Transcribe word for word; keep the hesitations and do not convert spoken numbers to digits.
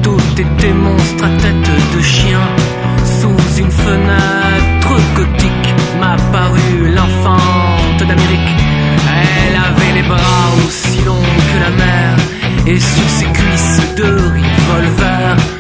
Tout était monstre à tête de chien. Sous une fenêtre gothique m'apparut l'enfante d'Amérique. Elle avait les bras aussi longs que la mer, et sur ses cuisses de revolver